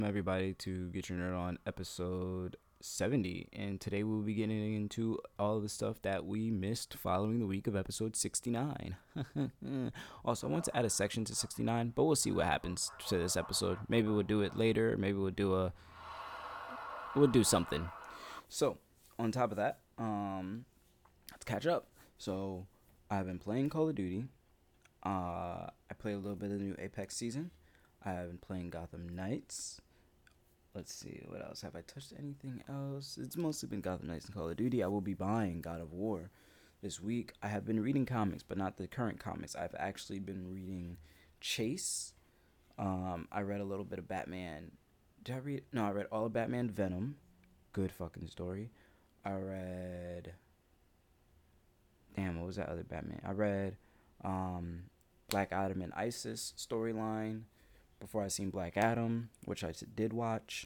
Everybody to Get Your Nerd On episode 70. And today we'll be getting into all the stuff that we missed following the week of episode 69. Also, I want to add a section to 69, but we'll see what happens to this episode. Maybe we'll do it later. Maybe we'll do something. So, on top of that, let's catch up. So, I've been playing Call of Duty. I played a little bit of the new Apex season. I've been playing Gotham Knights. Let's see, what else? Have I touched anything else? It's mostly been Gotham Knights and Call of Duty. I will be buying God of War this week. I have been reading comics, but not the current comics. I've actually been reading Chase. I read a little bit of Batman. Did I read? No, I read all of Batman Venom. Good fucking story. I read. Damn, what was that other Batman? I read Black Adam and Isis storyline before I seen Black Adam, which I did watch.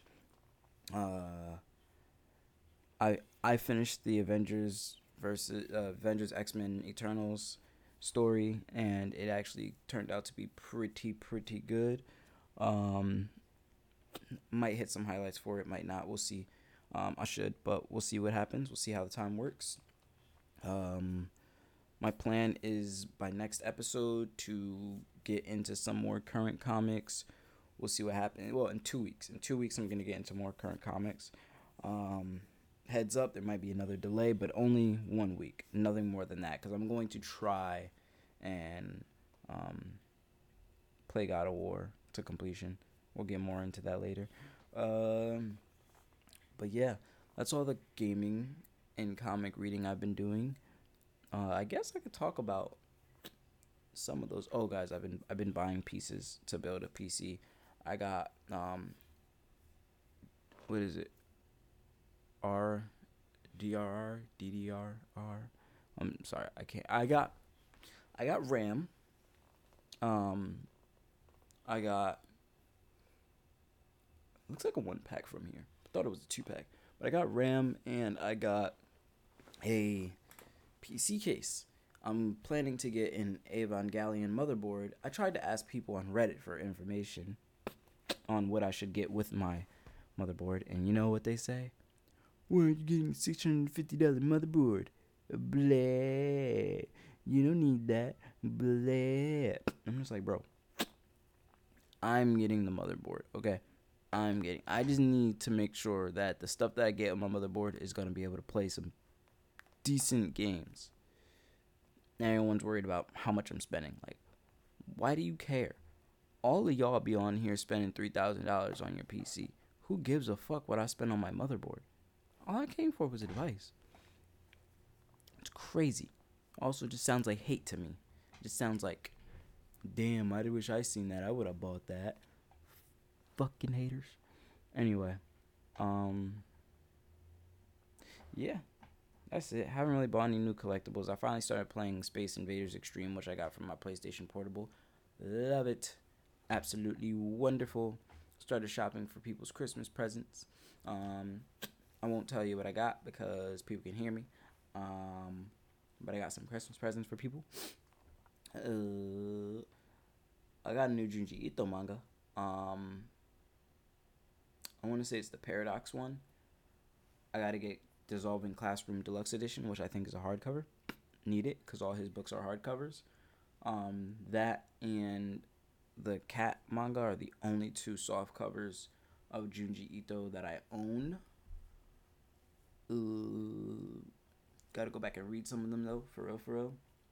I finished the Avengers X-Men Eternals story, and it actually turned out to be pretty good. Might hit some highlights for it, might not. We'll see. I should, but we'll see what happens. We'll see how the time works. My plan is by next episode to get into some more current comics. We'll see what happens. Well, in 2 weeks. In 2 weeks, I'm going to get into more current comics. Heads up, there might be another delay, but only 1 week. Nothing more than that, because I'm going to try and play God of War to completion. We'll get more into that later. But yeah, that's all the gaming and comic reading I've been doing. I guess I could talk about some of those. Oh, guys, I've been buying pieces to build a PC. I got what is it? DDR. I'm sorry, I can't. I got RAM. I got looks like a 1 pack from here. I thought it was a 2 pack, but I got RAM and I got a PC case. I'm planning to get an Evangelion motherboard. I tried to ask people on Reddit for information on what I should get with my motherboard, and you know what they say? Why are you getting $650 motherboard? Blah. You don't need that. Blah. I'm just like, bro, I'm getting the motherboard, okay? I just need to make sure that the stuff that I get on my motherboard is going to be able to play some decent games. Everyone's worried about how much I'm spending. Like, why do you care? All of y'all be on here spending $3,000 on your PC. Who gives a fuck what I spend on my motherboard? All I came for was advice. It's crazy. Also, just sounds like hate to me. It just sounds like, damn, I wish I seen that. I would have bought that. Fucking haters. Anyway, yeah, that's it. Haven't really bought any new collectibles. I finally started playing Space Invaders Extreme, which I got from my PlayStation Portable. Love it. Absolutely wonderful. Started shopping for people's Christmas presents. I won't tell you what I got because people can hear me. But I got some Christmas presents for people. I got a new Junji Ito manga. I want to say it's the Paradox one. I got to get Dissolving Classroom Deluxe Edition, which I think is a hardcover. Need it because all his books are hardcovers. That and the Cat manga are the only two soft covers of Junji Ito that I own. Gotta go back and read some of them though, for real.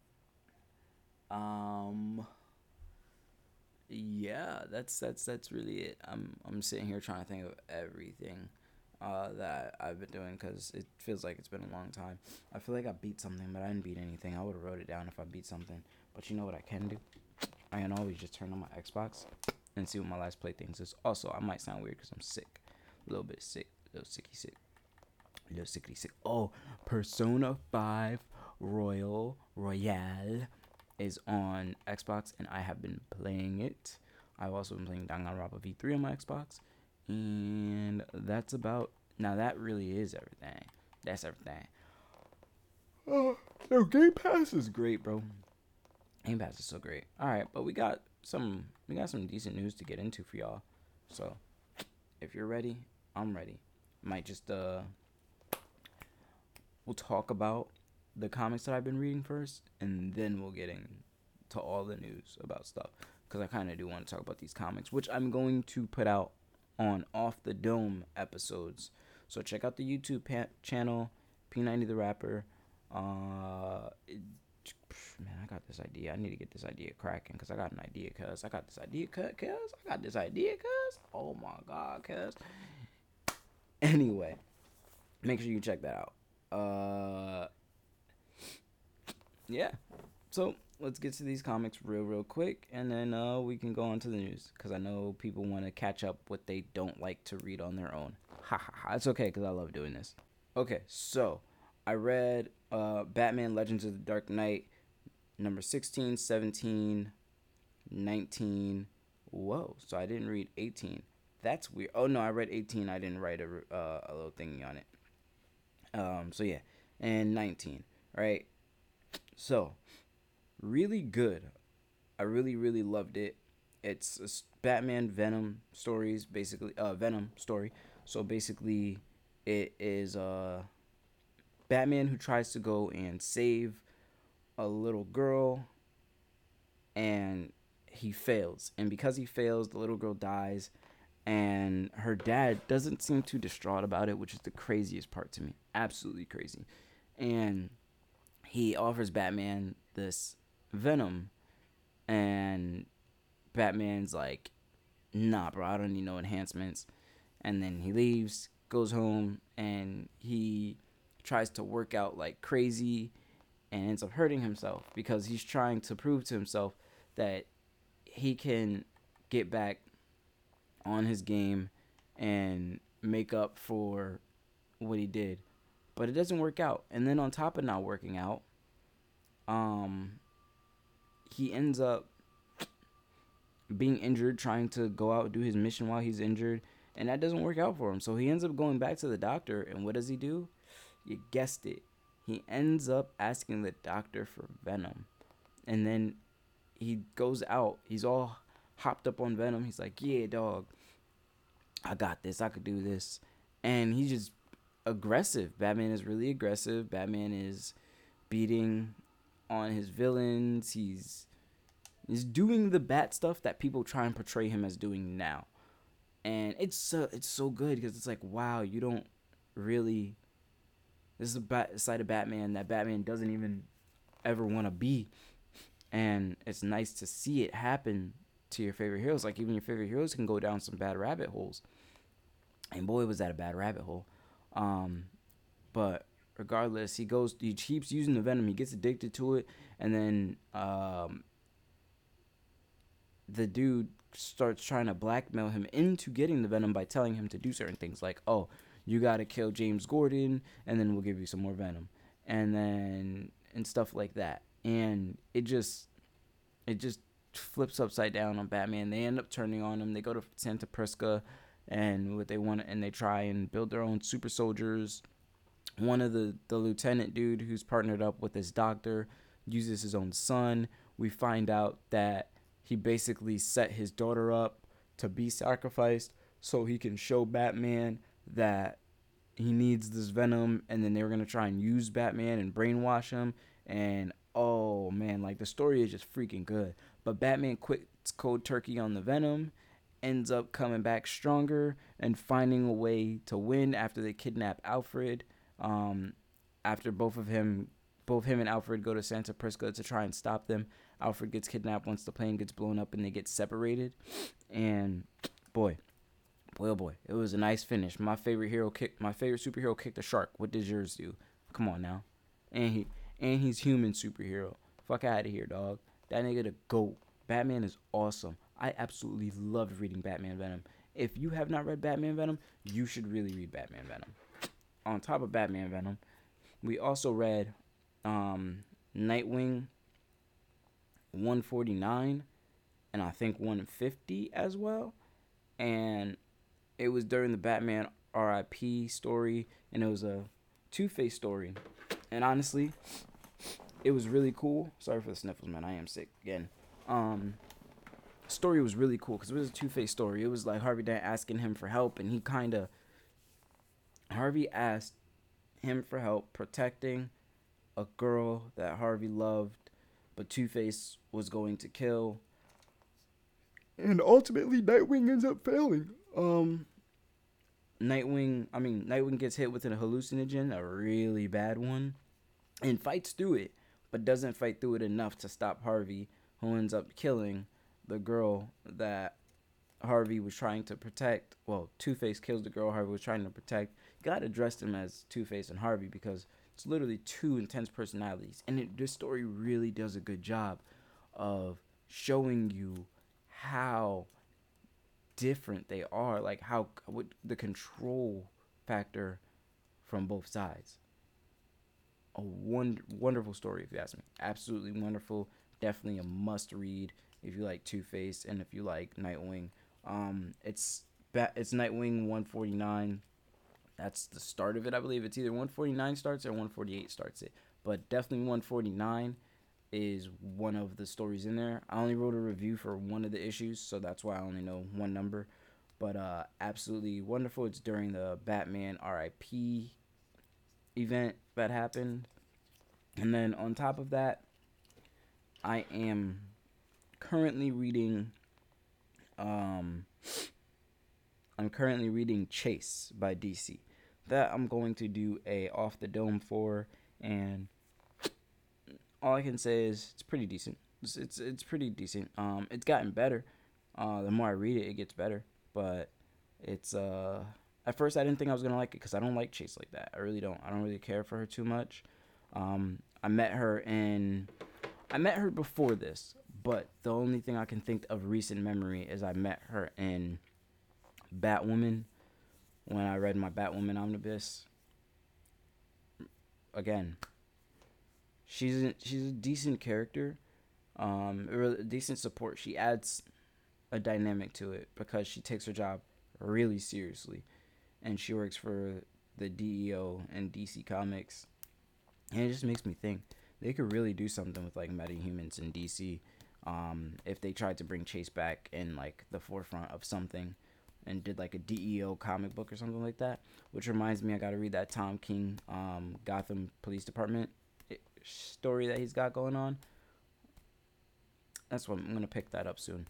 Yeah, that's really it. I'm sitting here trying to think of everything that I've been doing because it feels like it's been a long time. I feel like I beat something, but I didn't beat anything. I would have wrote it down if I beat something. But you know what I can do? I can always just turn on my Xbox and see what my last play things is. Also, I might sound weird because I'm sick, a little bit sick, a little sicky sick, a little sickly sick. Oh, Persona 5 Royale is on Xbox, and I have been playing it. I've also been playing Danganronpa V3 on my Xbox, and that's about. Now that really is everything. That's everything. Oh, no, Game Pass is great, bro. Game Pass is so great. All right, but we got some decent news to get into for y'all. So if you're ready, I'm ready. Might just we'll talk about the comics that I've been reading first, and then we'll get into all the news about stuff. Because I kind of do want to talk about these comics, which I'm going to put out on Off the Dome episodes. So check out the YouTube channel, P90 the Rapper. Man, I got this idea. I need to get this idea cracking because I got an idea, cuz. I got this idea, cuz. Oh my God, cuz. Anyway, make sure you check that out. Yeah. So let's get to these comics real quick, and then we can go on to the news because I know people want to catch up what they don't like to read on their own. Ha ha ha. It's okay because I love doing this. Okay, so I read Batman Legends of the Dark Knight number 16, 17, 19. Whoa, so I didn't read 18. That's weird. Oh no, I read 18. I didn't write a little thingy on it. So yeah, and 19, right? So, really good. I really loved it. It's a Batman Venom stories, basically. Venom story. So basically, it is Batman who tries to go and save a little girl, and he fails. And because he fails, the little girl dies, and her dad doesn't seem too distraught about it, which is the craziest part to me. Absolutely crazy. And he offers Batman this Venom, and Batman's like, nah, bro, I don't need no enhancements. And then he leaves, goes home, and he tries to work out like crazy and ends up hurting himself because he's trying to prove to himself that he can get back on his game and make up for what he did. But it doesn't work out. And then on top of not working out, he ends up being injured trying to go out and do his mission while he's injured, and that doesn't work out for him. So he ends up going back to the doctor, and what does he do? You guessed it. He ends up asking the doctor for Venom. And then he goes out. He's all hopped up on Venom. He's like, yeah, dog, I got this. I could do this. And he's just aggressive. Batman is really aggressive. Batman is beating on his villains. He's doing the bat stuff that people try and portray him as doing now. And it's so good because it's like, wow, you don't really... This is a side of Batman that Batman doesn't even ever want to be. And it's nice to see it happen to your favorite heroes. Like, even your favorite heroes can go down some bad rabbit holes. And boy, was that a bad rabbit hole. But regardless, he keeps using the Venom. He gets addicted to it. And then the dude starts trying to blackmail him into getting the Venom by telling him to do certain things. Like, oh, you got to kill James Gordon, and then we'll give you some more Venom. And stuff like that. And it just flips upside down on Batman. They end up turning on him. They go to Santa Prisca, and they try and build their own super soldiers. One of the lieutenant dude who's partnered up with his doctor uses his own son. We find out that he basically set his daughter up to be sacrificed so he can show Batman that he needs this Venom, and then they were going to try and use Batman and brainwash him. And oh man, like, the story is just freaking good. But Batman quits cold turkey on the Venom, ends up coming back stronger and finding a way to win after they kidnap Alfred. After both him and Alfred go to Santa Prisca to try and stop them, Alfred gets kidnapped once the plane gets blown up and they get separated. And boy, it was a nice finish. My favorite superhero kicked a shark. What does yours do? Come on now. And he's human superhero. Fuck out of here, dog. That nigga the GOAT. Batman is awesome. I absolutely loved reading Batman Venom. If you have not read Batman Venom, you should really read Batman Venom. On top of Batman Venom, we also read Nightwing 149 and I think 150 as well. And it was during the Batman RIP story, and it was a Two-Face story. And honestly, it was really cool. Sorry for the sniffles, man. I am sick again. story was really cool because it was a Two-Face story. It was like Harvey Dent asking him for help, and Harvey asked him for help protecting a girl that Harvey loved, but Two-Face was going to kill. And ultimately, Nightwing ends up failing. Nightwing gets hit with a hallucinogen, a really bad one, and fights through it, but doesn't fight through it enough to stop Harvey, who ends up killing the girl that Harvey was trying to protect. Well, Two-Face kills the girl Harvey was trying to protect. God addressed him as Two-Face and Harvey because it's literally two intense personalities, and this story really does a good job of showing you how different they are, like how what the control factor from both sides. A wonderful story, if you ask me. Absolutely wonderful. Definitely a must read if you like Two-Face and if you like Nightwing. It's Nightwing 149. That's the start of it, I believe. It's either 149 starts or 148 starts it, but definitely 149 is one of the stories in there. I only wrote a review for one of the issues, so that's why I only know one number. But absolutely wonderful. It's during the Batman RIP event that happened. And then on top of that, I am currently reading Chase by DC. That I'm going to do a off the dome for, and all I can say is it's pretty decent. It's pretty decent. It's gotten better. The more I read it, it gets better. But it's at first I didn't think I was gonna like it because I don't like Chase like that. I really don't. I don't really care for her too much. I met her before this, but the only thing I can think of recent memory is I met her in Batwoman when I read my Batwoman omnibus. Again, she's a decent character, a decent support. She adds a dynamic to it because she takes her job really seriously, and she works for the DEO and DC Comics, and it just makes me think they could really do something with like metahumans in DC, if they tried to bring Chase back in like the forefront of something and did like a DEO comic book or something like that. Which reminds me, I gotta read that Tom King Gotham Police Department story that he's got going on. That's what I'm gonna pick that up soon.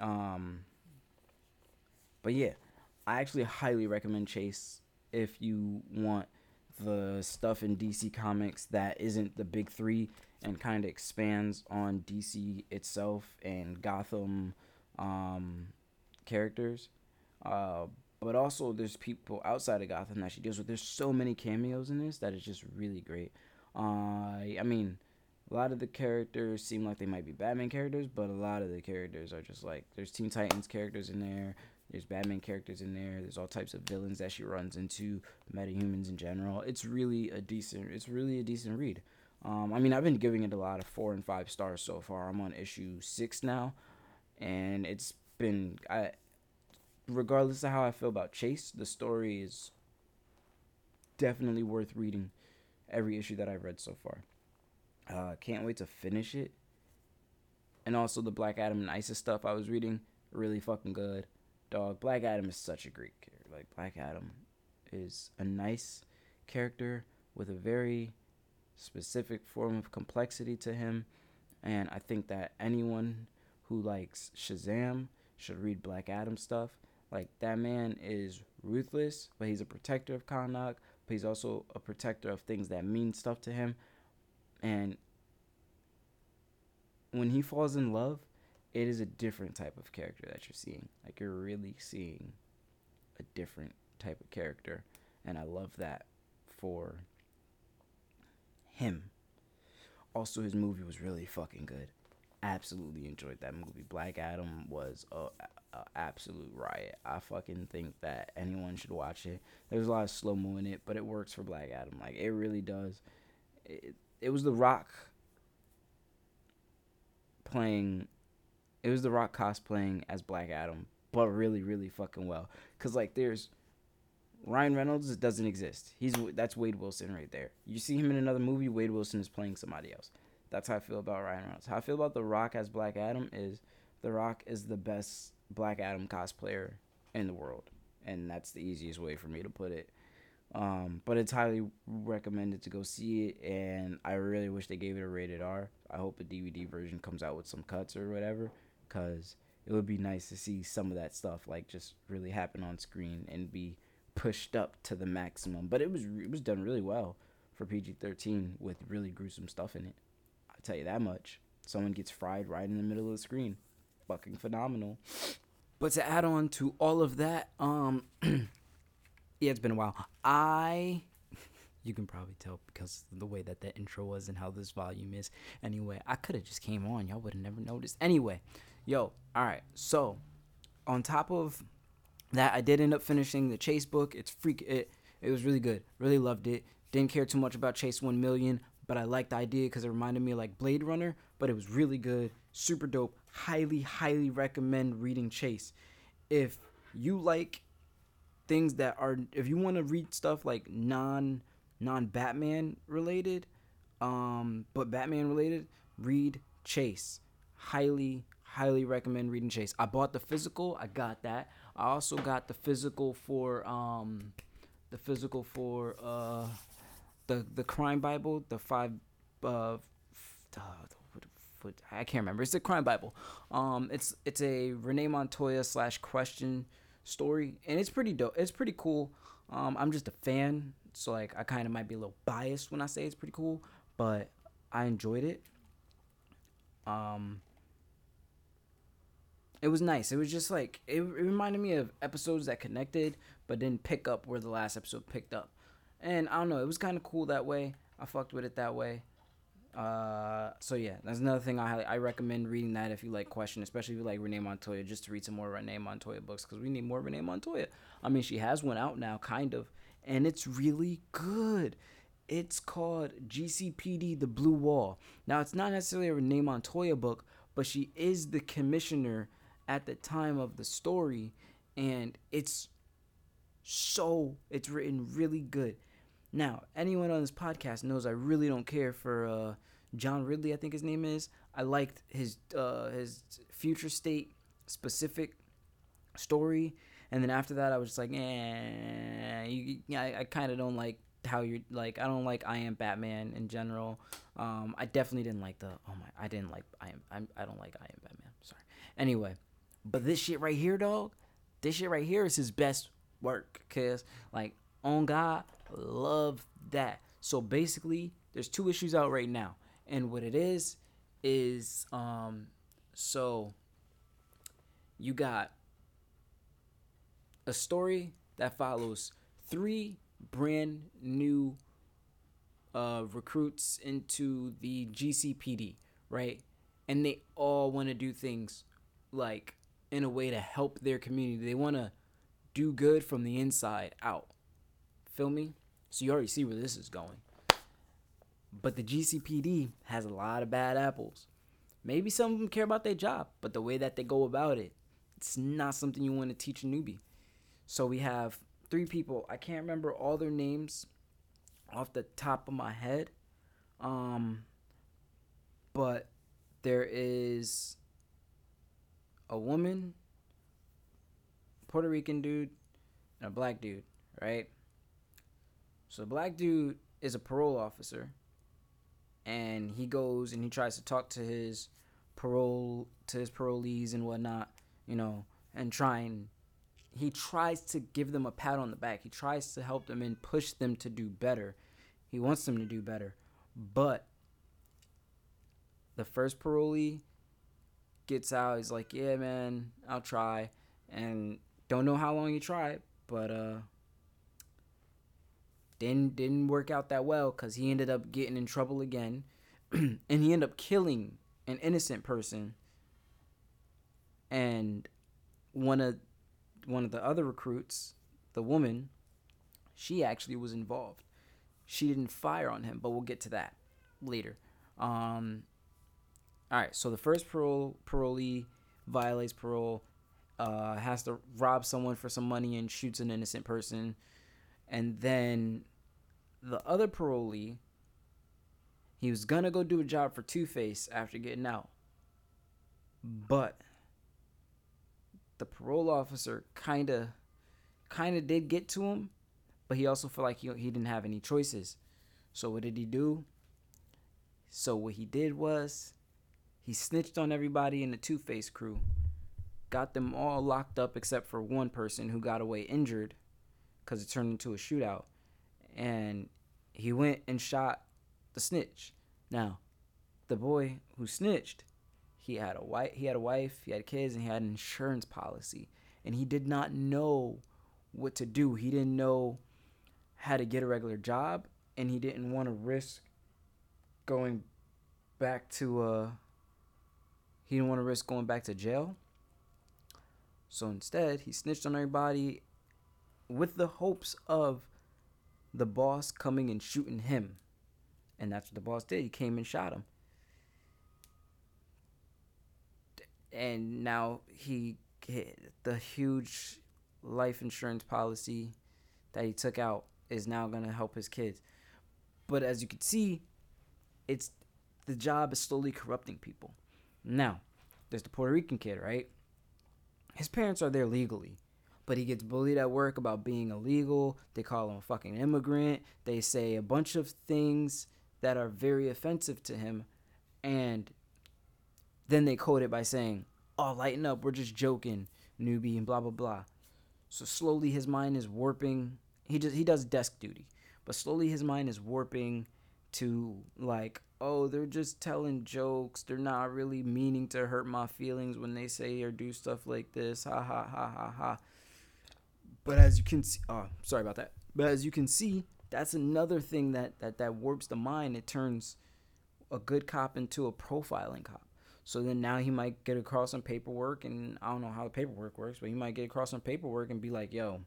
But yeah, I actually highly recommend Chase if you want the stuff in DC Comics that isn't the big three and kind of expands on DC itself and Gotham characters. But also there's people outside of Gotham that she deals with. There's so many cameos in this that is just really great. I mean, a lot of the characters seem like they might be Batman characters, but a lot of the characters are just like, there's Teen Titans characters in there, there's Batman characters in there, there's all types of villains that she runs into, metahumans in general. It's really a decent read. I mean, I've been giving it a lot of 4 and 5 stars so far. I'm on issue 6 now, and it's been, regardless of how I feel about Chase, the story is definitely worth reading every issue that I've read so far. Can't wait to finish it. And also the Black Adam and Isis stuff I was reading, really fucking good. Dog, Black Adam is such a great character. Like, Black Adam is a nice character with a very specific form of complexity to him. And I think that anyone who likes Shazam should read Black Adam stuff. Like, that man is ruthless, but he's a protector of Karnak, but he's also a protector of things that mean stuff to him. And when he falls in love, it is a different type of character that you're seeing. Like, you're really seeing a different type of character. And I love that for him. Also, his movie was really fucking good. Absolutely enjoyed that movie. Black Adam was a absolute riot. I fucking think that anyone should watch it. There's a lot of slow-mo in it, but it works for Black Adam. Like, it really does. It was The Rock cosplaying as Black Adam, but really, really fucking well. Cause like there's Ryan Reynolds doesn't exist. That's Wade Wilson right there. You see him in another movie, Wade Wilson is playing somebody else. That's how I feel about Ryan Reynolds. How I feel about The Rock as Black Adam is The Rock is the best Black Adam cosplayer in the world, and that's the easiest way for me to put it. But it's highly recommended to go see it, and I really wish they gave it a rated R. I hope a DVD version comes out with some cuts or whatever, because it would be nice to see some of that stuff like just really happen on screen and be pushed up to the maximum. But it was done really well for PG-13 with really gruesome stuff in it. I'll tell you that much. Someone gets fried right in the middle of the screen. Fucking phenomenal. But to add on to all of that, yeah, it's been a while. You can probably tell because of the way that intro was and how this volume is. Anyway, I could have just came on. Y'all would have never noticed. Anyway, yo, all right. So, on top of that, I did end up finishing the Chase book. It was really good. Really loved it. Didn't care too much about Chase 1 Million, but I liked the idea because it reminded me of like Blade Runner. But it was really good. Super dope. Highly, highly recommend reading Chase. If you like things that are, if you want to read stuff like non-Batman related, but Batman related, read Chase. Highly, highly recommend reading Chase. I bought the physical. I got that. I also got the physical for the Crime Bible, the five I can't remember. It's the Crime Bible. It's a Renee Montoya / question story, and it's pretty dope. It's pretty cool. I'm just a fan, so like I kind of might be a little biased when I say it's pretty cool, but I enjoyed it. It was nice. It was just like it reminded me of episodes that connected but didn't pick up where the last episode picked up, and I don't know. It was kind of cool that way. I fucked with it that way. So yeah, that's another thing I recommend reading that if you like question, especially if you like Renee Montoya, just to read some more Renee Montoya books because we need more Renee Montoya. I mean, she has one out now, kind of, and it's really good. It's called GCPD: The Blue Wall. Now, it's not necessarily a Renee Montoya book, but she is the commissioner at the time of the story, and it's written really good. Now, anyone on this podcast knows I really don't care for John Ridley, I think his name is. I liked his future state specific story, and then after that, I was just like, I kind of don't like how you're like. I don't like I Am Batman in general. I definitely didn't like I didn't like I don't like I Am Batman. Sorry. Anyway, but this shit right here, dog. This shit right here is his best work, cause like on God. Love that. So basically, there's 2 issues out right now, and what it is so you got a story that follows 3 brand new recruits into the GCPD, right? And they all want to do things like in a way to help their community. They want to do good from the inside out. Feel me? So you already see where this is going. But the GCPD has a lot of bad apples. Maybe some of them care about their job, but the way that they go about it, it's not something you want to teach a newbie. So we have 3 people. I can't remember all their names off the top of my head. But there is a woman, Puerto Rican dude, and a black dude, right? So the black dude is a parole officer, and he goes and he tries to talk to his parolees and whatnot, and he tries to give them a pat on the back. He tries to help them and push them to do better. He wants them to do better. But the first parolee gets out. He's like, yeah, man, I'll try. And don't know how long he tried, but didn't work out that well because he ended up getting in trouble again. And he ended up killing an innocent person. And one of the other recruits, the woman, she actually was involved. She didn't fire on him, but we'll get to that later. All right, so the first parolee violates parole, has to rob someone for some money and shoots an innocent person. And then the other parolee, he was going to go do a job for Two-Face after getting out. But the parole officer kind of did get to him, but he also felt like he didn't have any choices. So what did he do? So what he did was he snitched on everybody in the Two-Face crew, got them all locked up except for one person who got away injured because it turned into a shootout. And he went and shot the snitch. Now, the boy who snitched, he had a wife, he had kids, and he had an insurance policy. And he did not know what to do. He didn't know how to get a regular job, and he didn't want to risk going back to jail. So instead, he snitched on everybody with the hopes of the boss coming and shooting him. And that's what the boss did. He came and shot him. And now the huge life insurance policy that he took out is now going to help his kids. But as you can see, the job is slowly corrupting people. Now, there's the Puerto Rican kid, right? His parents are there legally, but he gets bullied at work about being illegal. They call him a fucking immigrant. They say a bunch of things that are very offensive to him, and then they quote it by saying, "Oh, lighten up, we're just joking, newbie," and blah, blah, blah. So slowly his mind is warping. He does desk duty, but slowly his mind is warping to like, oh, they're just telling jokes. They're not really meaning to hurt my feelings when they say or do stuff like this. Ha, ha, ha, ha, ha. But as you can see, sorry about that. But as you can see, that's another thing that warps the mind. It turns a good cop into a profiling cop. So then now he might get across some paperwork, and I don't know how the paperwork works, but he might get across some paperwork and be like, yo,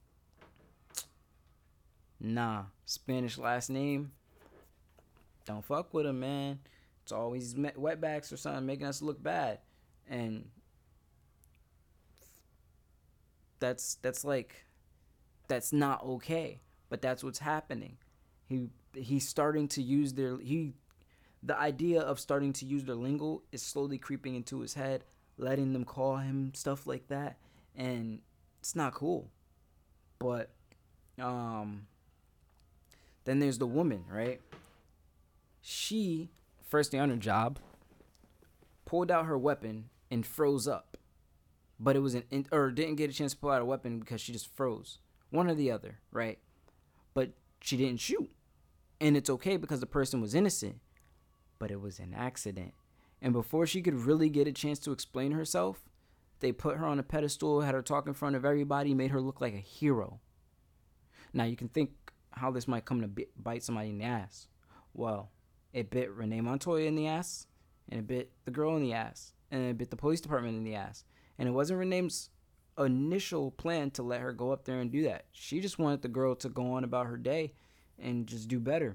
nah, Spanish last name, don't fuck with him, man. It's always wetbacks or something making us look bad. And that's not okay. But that's what's happening. He's starting to use the idea of starting to use their lingo is slowly creeping into his head, letting them call him stuff like that, and it's not cool. But then there's the woman, right? She, first day on her job, pulled out her weapon and froze up. But it was didn't get a chance to pull out a weapon because she just froze. One or the other, right? But she didn't shoot. And it's okay because the person was innocent. But it was an accident. And before she could really get a chance to explain herself, they put her on a pedestal, had her talk in front of everybody, made her look like a hero. Now you can think how this might come to bite somebody in the ass. Well, it bit Renee Montoya in the ass, and it bit the girl in the ass, and it bit the police department in the ass. And it wasn't Renee's initial plan to let her go up there and do that. She just wanted the girl to go on about her day and just do better.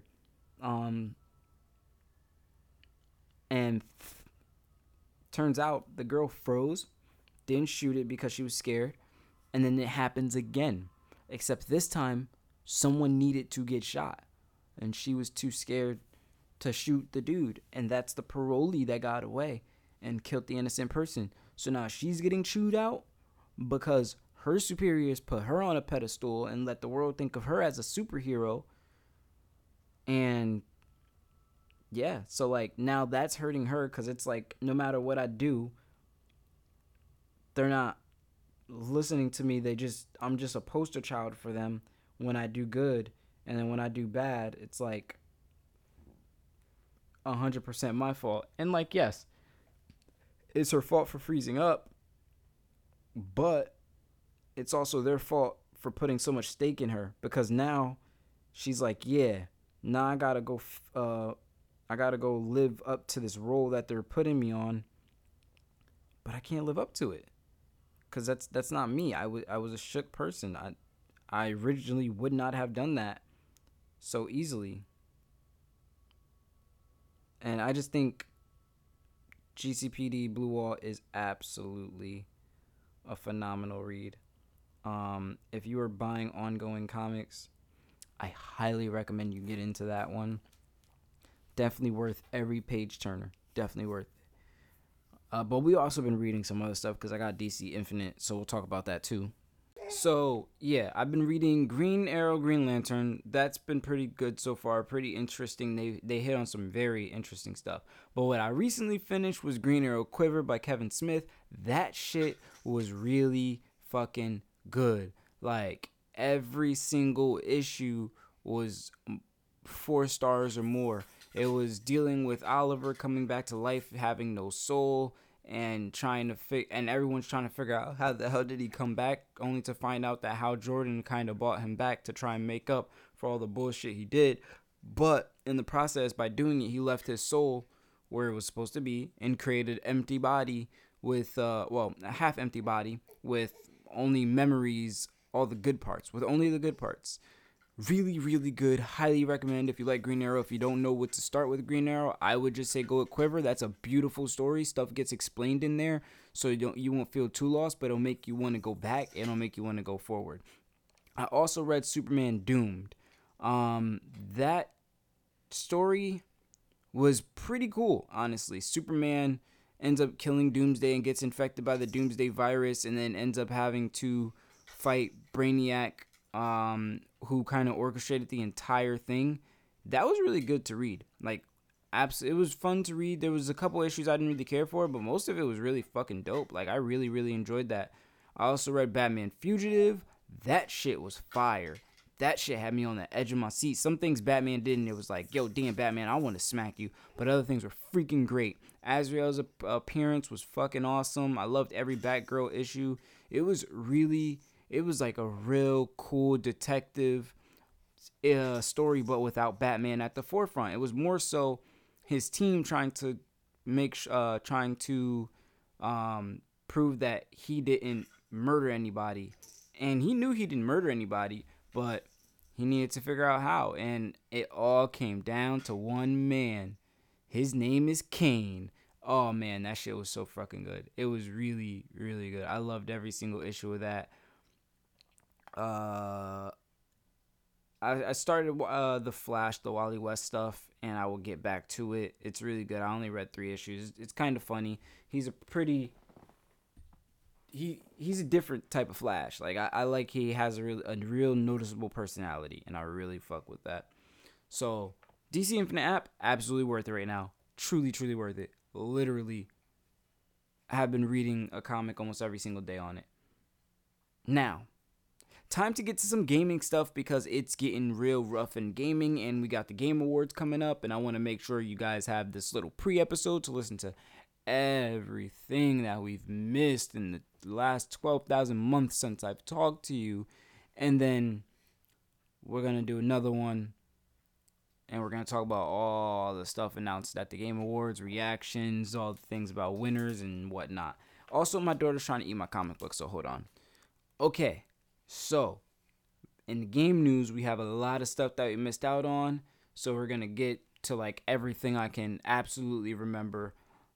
And turns out the girl froze, didn't shoot it because she was scared, and then it happens again. Except this time, someone needed to get shot, and she was too scared to shoot the dude. And that's the parolee that got away and killed the innocent person. So now she's getting chewed out because her superiors put her on a pedestal and let the world think of her as a superhero. And yeah, so like now that's hurting her because it's like no matter what I do, they're not listening to me. I'm just a poster child for them when I do good. And then when I do bad, it's like 100% my fault. And like, yes, it's her fault for freezing up, but it's also their fault for putting so much stake in her, because now she's like, yeah, now I gotta go live up to this role that they're putting me on, but I can't live up to it because that's not me. I was a shook person. I originally would not have done that so easily. And I just think GCPD Blue Wall is absolutely a phenomenal read. If you are buying ongoing comics, I highly recommend you get into that one. Definitely worth every page turner. Definitely worth it. But we also been reading some other stuff because I got DC Infinite, so we'll talk about that too. So yeah, I've been reading Green Arrow, Green Lantern. That's been pretty good so far. Pretty interesting. They hit on some very interesting stuff. But what I recently finished was Green Arrow Quiver by Kevin Smith. That shit was really fucking good. Like every single issue was 4 stars or more. It was dealing with Oliver coming back to life, having no soul, and and everyone's trying to figure out how the hell did he come back, only to find out that Hal Jordan kind of brought him back to try and make up for all the bullshit he did. But in the process, by doing it, he left his soul where it was supposed to be and created an empty body with a half empty body with only memories, all the good parts, with only the good parts. Really, really good. Highly recommend if you like Green Arrow. If you don't know what to start with Green Arrow, I would just say go with Quiver. That's a beautiful story. Stuff gets explained in there, so you won't feel too lost, but it'll make you want to go back and it'll make you want to go forward. I also read Superman Doomed. That story was pretty cool, honestly. Superman ends up killing Doomsday and gets infected by the Doomsday virus, and then ends up having to fight Brainiac, who kind of orchestrated the entire thing. That was really good to read. Like, it was fun to read. There was a couple issues I didn't really care for, but most of it was really fucking dope. Like, I really, really enjoyed that. I also read Batman Fugitive. That shit was fire. That shit had me on the edge of my seat. Some things Batman did, and it was like, yo, damn, Batman, I want to smack you. But other things were freaking great. Azrael's appearance was fucking awesome. I loved every Batgirl issue. It was like a real cool detective story, but without Batman at the forefront. It was more so his team trying to prove that he didn't murder anybody, and he knew he didn't murder anybody, but he needed to figure out how. And it all came down to one man. His name is Kane. Oh man, that shit was so fucking good. It was really, really good. I loved every single issue of that. I started the Flash, the Wally West stuff, and I will get back to it. It's really good. I only read 3 issues. It's kind of funny. He's a different type of Flash. Like I like he has a real noticeable personality, and I really fuck with that. So DC Infinite app, absolutely worth it right now. Truly, truly worth it. Literally, I have been reading a comic almost every single day on it. Now, time to get to some gaming stuff because it's getting real rough in gaming, and we got the Game Awards coming up, and I want to make sure you guys have this little pre-episode to listen to everything that we've missed in the last 12,000 months since I've talked to you. And then we're going to do another one, and we're going to talk about all the stuff announced at the Game Awards, reactions, all the things about winners and whatnot. Also, my daughter's trying to eat my comic book, so hold on. Okay, so in the game news, we have a lot of stuff that we missed out on, so we're going to get to like everything I can absolutely remember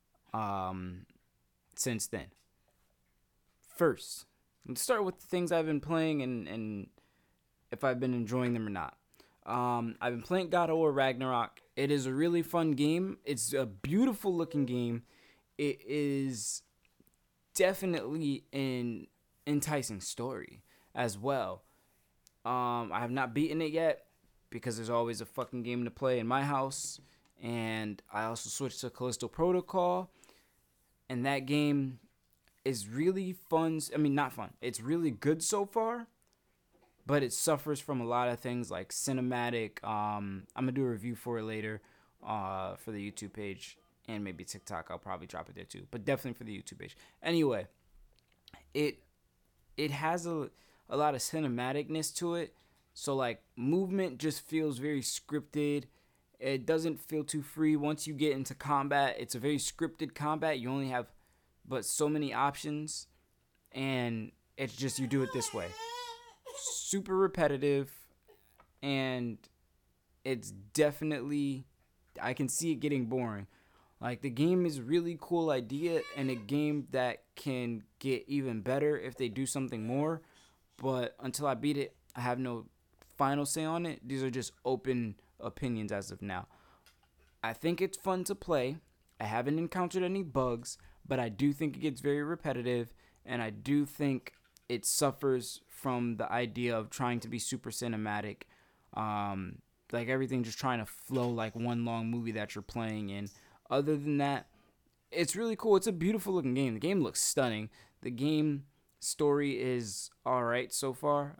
since then. First, let's start with the things I've been playing and if I've been enjoying them or not. I've been playing God of War Ragnarok. It is a really fun game. It's a beautiful looking game. It is definitely an enticing story as well. I have not beaten it yet because there's always a fucking game to play in my house. And I also switched to Callisto Protocol. And that game is really fun. I mean, not fun. It's really good so far. But it suffers from a lot of things like cinematic. I'm going to do a review for it later for the YouTube page. And maybe TikTok. I'll probably drop it there too. But definitely for the YouTube page. Anyway, it has a lot of cinematicness to it. So like movement just feels very scripted. It doesn't feel too free. Once you get into combat, it's a very scripted combat. You only have but so many options, and it's just you do it this way. Super repetitive, and it's definitely, I can see it getting boring. Like, the game is a really cool idea and a game that can get even better if they do something more. But until I beat it, I have no final say on it. These are just open opinions as of now. I think it's fun to play. I haven't encountered any bugs, but I do think it gets very repetitive, and I do think it suffers from the idea of trying to be super cinematic. Um, like everything just trying to flow like one long movie that you're playing in. Other than that, it's really cool. It's a beautiful looking game. The game looks stunning. The game story is all right so far.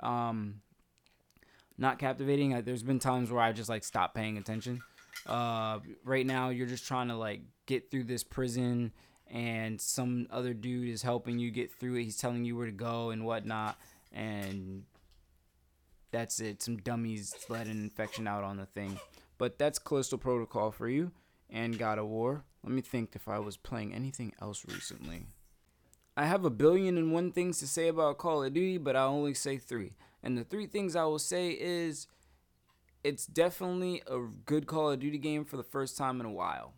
Not captivating. There's been times where I just like stopped paying attention. Right now, you're just trying to like get through this prison, and some other dude is helping you get through it. He's telling you where to go and whatnot, and that's it. Some dummies let an infection out on the thing. But that's Callisto Protocol for you and God of War. Let me think if I was playing anything else recently. I have a billion and one things to say about Call of Duty, but I'll only say three. And the three things I will say is it's definitely a good Call of Duty game for the first time in a while.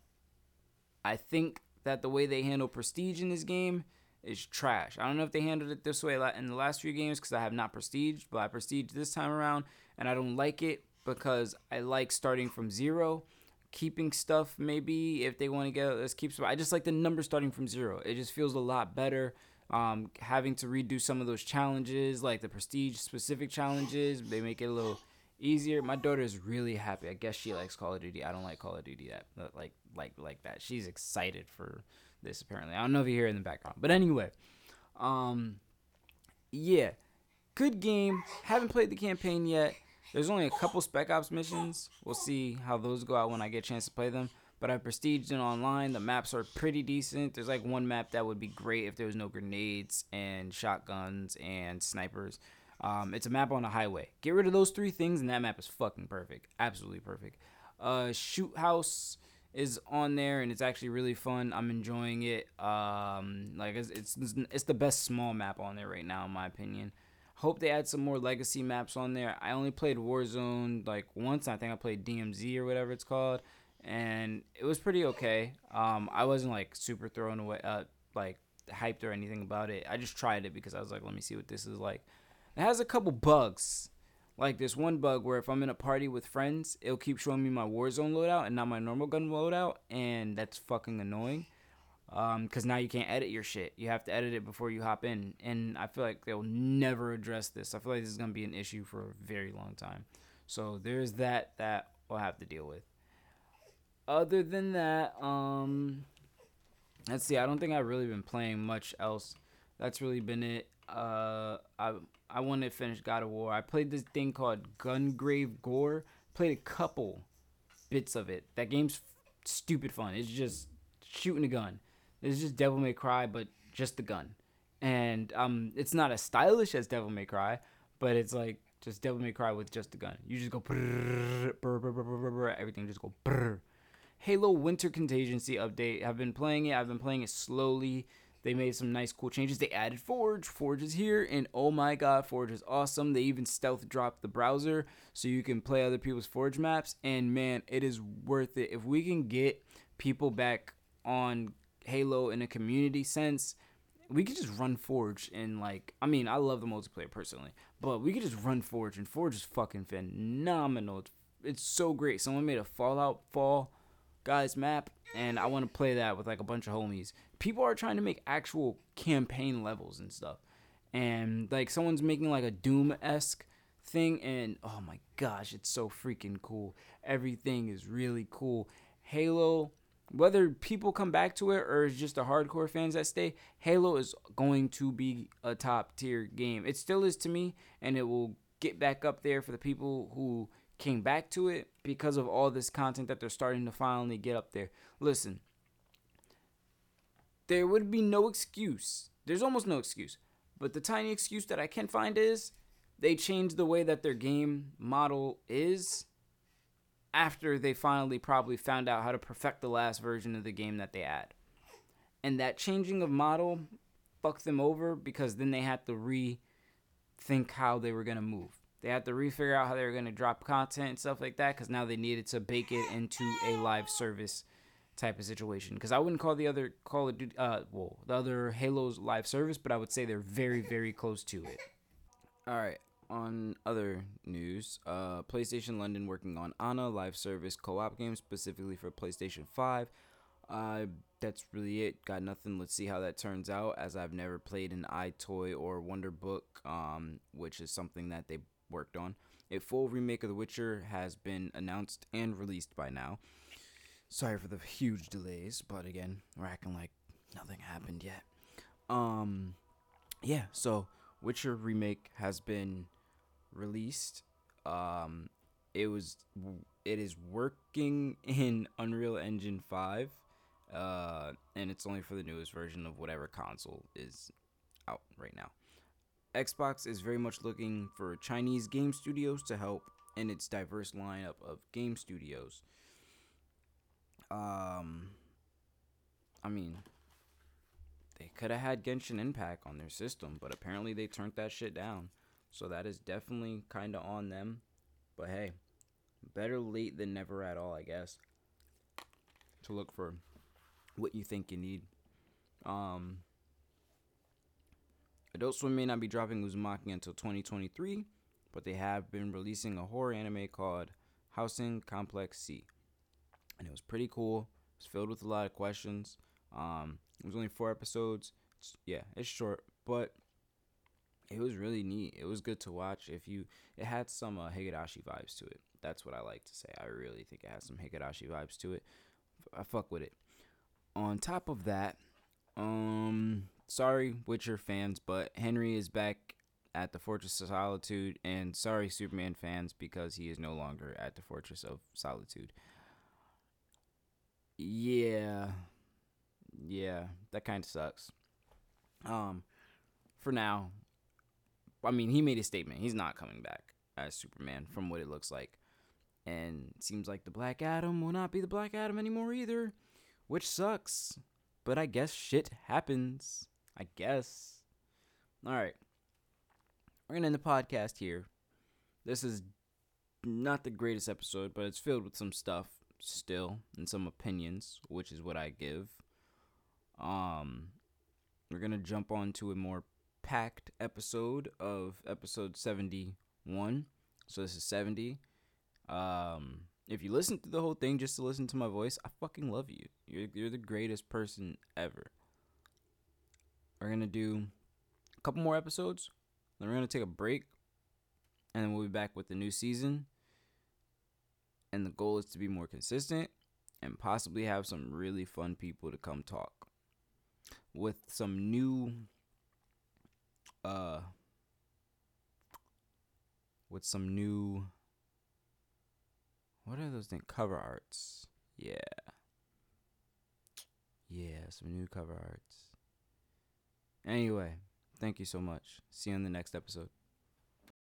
I think that the way they handle prestige in this game is trash. I don't know if they handled it this way in the last few games because I have not prestiged, but I prestiged this time around, and I don't like it because I like starting from zero, keeping stuff maybe if they want to get let's keep some. I just like the number starting from zero. It just feels a lot better. Having to redo some of those challenges, like the prestige specific challenges, they make it a little easier. My daughter is really happy. I guess she likes Call of Duty. I don't like Call of Duty that like that. She's excited for this apparently. I don't know if you hear it in the background, but anyway, um, yeah, good game. Haven't played the campaign yet. There's only a couple Spec Ops missions. We'll see how those go out when I get a chance to play them. But I prestiged it online. The maps are pretty decent. There's like one map that would be great if there was no grenades and shotguns and snipers. It's a map on a highway. Get rid of those three things and that map is fucking perfect. Absolutely perfect. Shoot House is on there and it's actually really fun. I'm enjoying it. Like it's the best small map on there right now in my opinion. Hope they add some more legacy maps on there. I only played Warzone like once. I think I played DMZ or whatever it's called, and it was pretty okay. I wasn't like super thrown away, like hyped or anything about it. I just tried it because I was like, let me see what this is like. It has a couple bugs. Like this one bug where if I'm in a party with friends, it'll keep showing me my Warzone loadout and not my normal gun loadout, and that's fucking annoying. Because now you can't edit your shit. You have to edit it before you hop in, and I feel like they'll never address this. I feel like this is gonna be an issue for a very long time. So there's that we'll have to deal with. Other than that, let's see. I don't think I've really been playing much else. That's really been it. I wanted to finish God of War. I played this thing called Gungrave Gore. Played a couple bits of it. That game's stupid fun. It's just shooting a gun. It's just Devil May Cry, but just the gun. And it's not as stylish as Devil May Cry, but it's like just Devil May Cry with just the gun. You just go brrr, brrr, brrr, brrr, brrr, brrr, everything just go brrr. Halo Winter Contingency update. I've been playing it. I've been playing it slowly. They made some nice, cool changes. They added Forge. Forge is here, and oh my god, Forge is awesome. They even stealth dropped the browser so you can play other people's Forge maps, and man, it is worth it. If we can get people back on Halo in a community sense, we could just run Forge and like, I mean, I love the multiplayer personally, but we could just run Forge, and Forge is fucking phenomenal. It's so great. Someone made a Fallout Fall Guys map, and I want to play that with like a bunch of homies. People are trying to make actual campaign levels and stuff, and like someone's making like a Doom-esque thing, and oh my gosh, it's so freaking cool. Everything is really cool. Halo, whether people come back to it or it's just the hardcore fans that stay, Halo is going to be a top tier game. It still is to me, and it will get back up there for the people who came back to it because of all this content that they're starting to finally get up there. Listen, there would be no excuse. There's almost no excuse. But the tiny excuse that I can find is they changed the way that their game model is after they finally probably found out how to perfect the last version of the game that they had. And that changing of model fucked them over because then they had to rethink how they were going to move. They had to refigure out how they were going to drop content and stuff like that because now they needed to bake it into a live service type of situation. Because I wouldn't call the other Call of Duty, the other Halo's live service, but I would say they're very, very close to it. All right. On other news, PlayStation London working on Ana live service co-op game specifically for PlayStation 5. That's really it. Got nothing. Let's see how that turns out. As I've never played an iToy or Wonder Book, which is something that they worked on. A full remake of The Witcher has been announced and released by now. Sorry for the huge delays, but again, we're acting like nothing happened yet. Um, yeah. So Witcher remake has been released. Um, it was it is working in Unreal Engine 5, and it's only for the newest version of whatever console is out right now. Xbox is very much looking for Chinese game studios to help in its diverse lineup of game studios. Um, I mean, they could have had Genshin Impact on their system, but apparently they turned that shit down. So that is definitely kind of on them. But hey, better late than never at all, I guess. To look for what you think you need. Um, Adult Swim may not be dropping Uzumaki until 2023, but they have been releasing a horror anime called Housing Complex C. And it was pretty cool. It was filled with a lot of questions. It was only 4 episodes. It's short, but it was really neat. It was good to watch. It had some Higurashi vibes to it. That's what I like to say. I really think it has some Higurashi vibes to it. I fuck with it. On top of that, sorry Witcher fans, but Henry is back at the Fortress of Solitude, and sorry Superman fans because he is no longer at the Fortress of Solitude. Yeah, that kind of sucks. For now, I mean, he made a statement. He's not coming back as Superman from what it looks like. And it seems like the Black Adam will not be the Black Adam anymore either, which sucks. But I guess shit happens. I guess. All right. We're going to end the podcast here. This is not the greatest episode, but it's filled with some stuff still and some opinions, which is what I give. We're going to jump on to a more packed episode of episode 71. So this is 70. If you listen to the whole thing just to listen to my voice, I fucking love you. You're the greatest person ever. We're gonna do a couple more episodes, then we're gonna take a break, and then we'll be back with the new season. And the goal is to be more consistent and possibly have some really fun people to come talk with some new what are those things? Cover arts. Yeah, some new cover arts. Anyway, thank you so much. See you in the next episode.